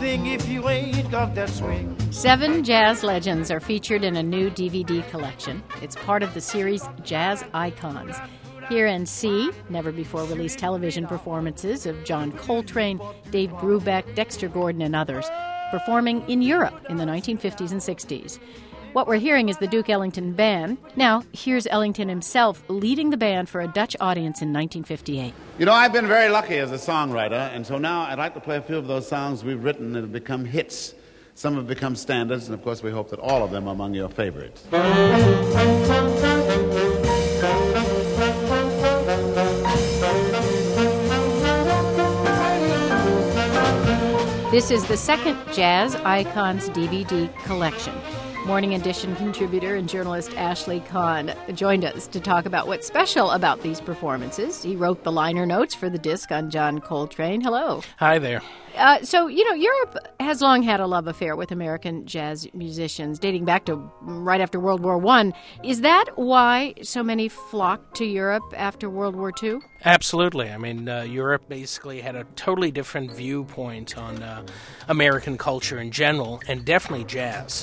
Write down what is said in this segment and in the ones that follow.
swing if you ain't got that swing. 7 jazz legends are featured in a new DVD collection. It's part of the series Jazz Icons. Here in C, never-before-released television performances of John Coltrane, Dave Brubeck, Dexter Gordon, and others, performing in Europe in the 1950s and 60s. What we're hearing is the Duke Ellington Band. Now, here's Ellington himself leading the band for a Dutch audience in 1958. You know, I've been very lucky as a songwriter, and so now I'd like to play a few of those songs we've written that have become hits. Some have become standards, and of course we hope that all of them are among your favorites. This is the second Jazz Icons DVD collection. Morning Edition contributor and journalist Ashley Kahn joined us to talk about what's special about these performances. He wrote the liner notes for the disc on John Coltrane. Hello. Hi there. So, Europe has long had a love affair with American jazz musicians, dating back to right after World War I. Is that why so many flocked to Europe after World War II? Absolutely. I mean, Europe basically had a totally different viewpoint on American culture in general, and definitely jazz.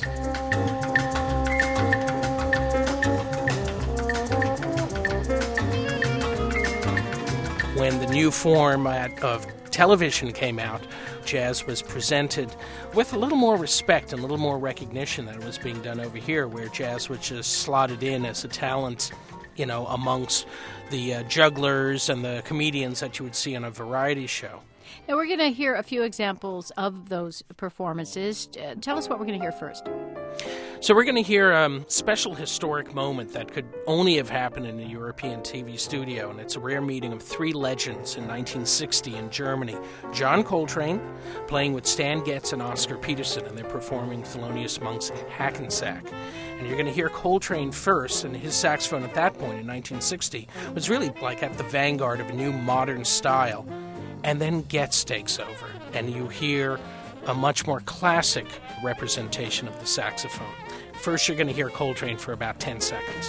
When the new form of television came out, jazz was presented with a little more respect and a little more recognition than was being done over here, where jazz was just slotted in as a talent, amongst the jugglers and the comedians that you would see on a variety show. Now, we're going to hear a few examples of those performances. Tell us what we're going to hear first. So we're going to hear a special historic moment that could only have happened in a European TV studio, and it's a rare meeting of 3 legends in 1960 in Germany. John Coltrane playing with Stan Getz and Oscar Peterson, and they're performing Thelonious Monk's Hackensack. And you're going to hear Coltrane first, and his saxophone at that point in 1960 was really like at the vanguard of a new modern style. And then Getz takes over, and you hear a much more classic representation of the saxophone. First, you're going to hear Coltrane for about 10 seconds.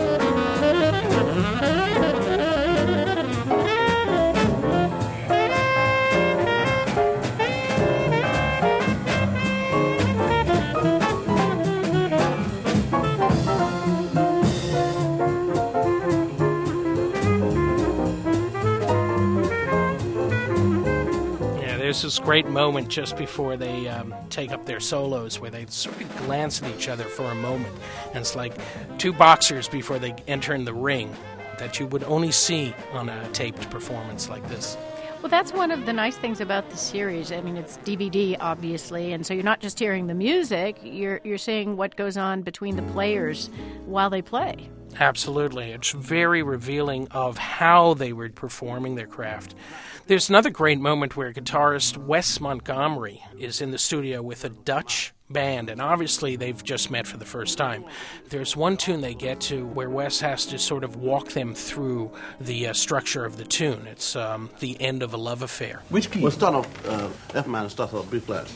There's this great moment just before they take up their solos where they sort of glance at each other for a moment. And it's like 2 boxers before they enter in the ring that you would only see on a taped performance like this. Well, that's one of the nice things about the series. I mean, it's DVD, obviously, and so you're not just hearing the music, you're seeing what goes on between the players while they play. Absolutely. It's very revealing of how they were performing their craft. There's another great moment where guitarist Wes Montgomery is in the studio with a Dutch band, and obviously they've just met for the first time. There's one tune they get to where Wes has to sort of walk them through the structure of the tune. It's the end of a love affair. Which key? We'll start off F minor, start off B flat.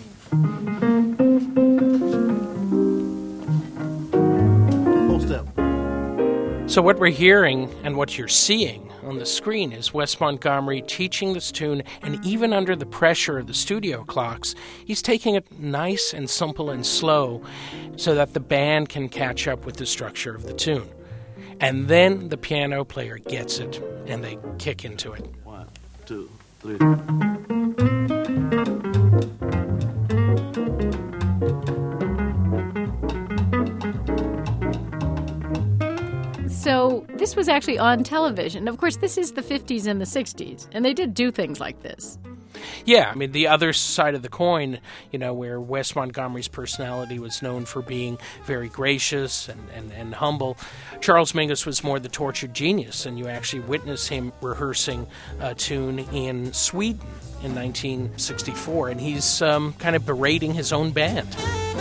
Whole step. So what we're hearing and what you're seeing on the screen is Wes Montgomery teaching this tune, and even under the pressure of the studio clocks, he's taking it nice and simple and slow so that the band can catch up with the structure of the tune. And then the piano player gets it, and they kick into it. 1, 2, 3. So this was actually on television. Of course, this is the 50s and the 60s, and they did do things like this. Yeah, I mean, the other side of the coin, where Wes Montgomery's personality was known for being very gracious and humble, Charles Mingus was more the tortured genius, and you actually witness him rehearsing a tune in Sweden in 1964, and he's kind of berating his own band.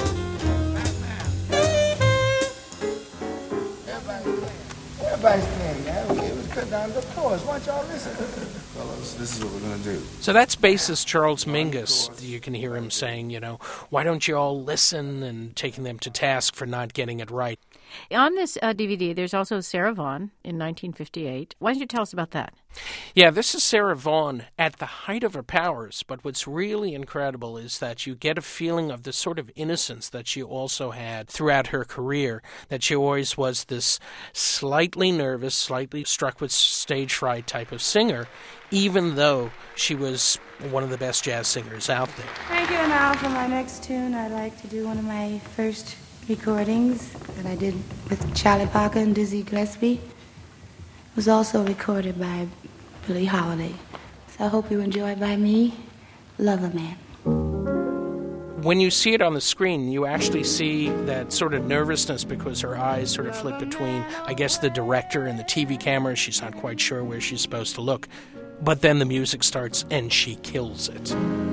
Everybody's playing, man. We cut down the chorus. Why don't y'all listen? Fellas, this is what we're going to do. So that's bassist Charles Mingus. You can hear him saying, why don't you all listen, and taking them to task for not getting it right. On this DVD, there's also Sarah Vaughan in 1958. Why don't you tell us about that? Yeah, this is Sarah Vaughan at the height of her powers, but what's really incredible is that you get a feeling of the sort of innocence that she also had throughout her career, that she always was this slightly nervous, slightly struck with stage fright type of singer, even though she was one of the best jazz singers out there. Thank you. And now for my next tune, I'd like to do one of my first recordings that I did with Charlie Parker and Dizzy Gillespie. It was also recorded by Billie Holiday. So I hope you enjoy it by me, Lover Man. When you see it on the screen, you actually see that sort of nervousness because her eyes sort of flip between, I guess, the director and the TV camera. She's not quite sure where she's supposed to look. But then the music starts and she kills it.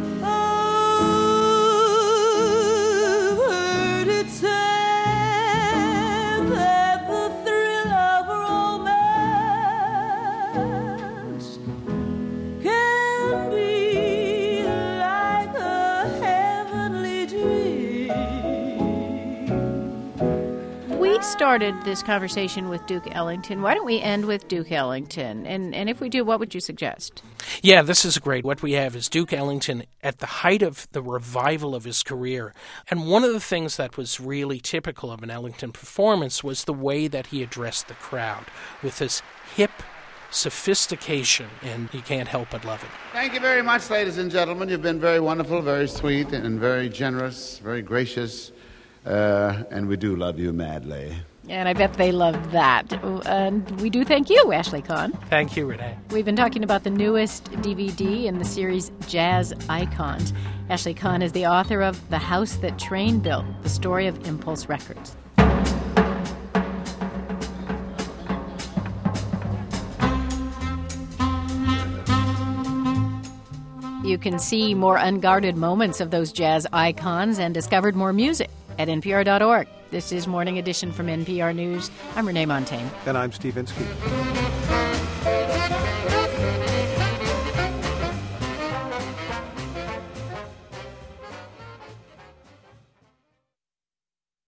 Started this conversation with Duke Ellington. Why don't we end with Duke Ellington? And if we do, what would you suggest? Yeah, this is great. What we have is Duke Ellington at the height of the revival of his career. And one of the things that was really typical of an Ellington performance was the way that he addressed the crowd with this hip sophistication, and you can't help but love it. Thank you very much, ladies and gentlemen. You've been very wonderful, very sweet, and very generous, very gracious. And we do love you madly. And I bet they love that. And we do thank you, Ashley Kahn. Thank you, Renee. We've been talking about the newest DVD in the series Jazz Icons. Ashley Kahn is the author of The House That Train Built, the story of Impulse Records. You can see more unguarded moments of those jazz icons and discovered more music at npr.org. This is Morning Edition from NPR News. I'm Renee Montagne. And I'm Steve Inskeep.